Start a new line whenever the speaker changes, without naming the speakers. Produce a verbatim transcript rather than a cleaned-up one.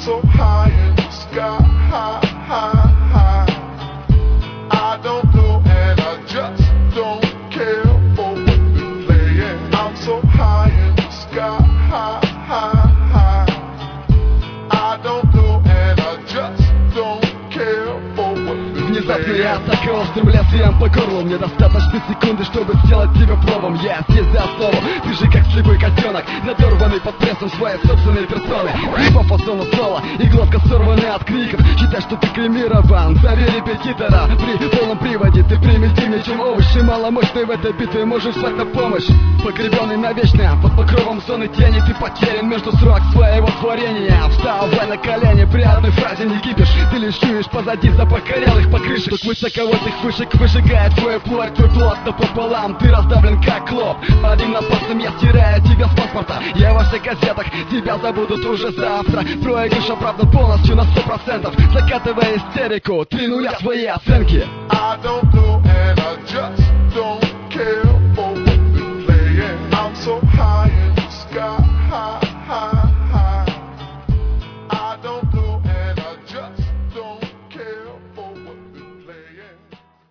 so high in the sky, high, high, high. I don't know and I just don't care for what they're playing. I'm so high in the sky, high, high, high. I don't know and I just don't care for what they're playing.
Внезапно я атака острым лезвием по горлу. Мне достаточно секунды, чтобы сделать тебя пробом. Я здесь за основу, ты же как слепой котенок, надорванный под прессом своей собственной персоны. Ты по фасону соло и глотка сорванная от криков. Считай, что ты кремирован, зови репетитора. При полном приводе ты примитивнее, чем овощи. Маломощный в этой битве можешь звать на помощь. Погребенный навечно под покровом зоны тени, ты потерян между строк своего творения. Вставай на колени, при одной фразе не кипишь. Ты лишь чуешь позади запокорелых покрышек. Тут высоковольтных вышек выжигает твою плоть, твой плод напополам. Ты раздавлен как клоп. Одним напасом я стираю тебя с паспорта. Я во всех газетах, тебя забудут уже завтра. Проигрыш оправдан полностью на сто процентов. Закатывая истерику, три нуля твои оценки.
I don't know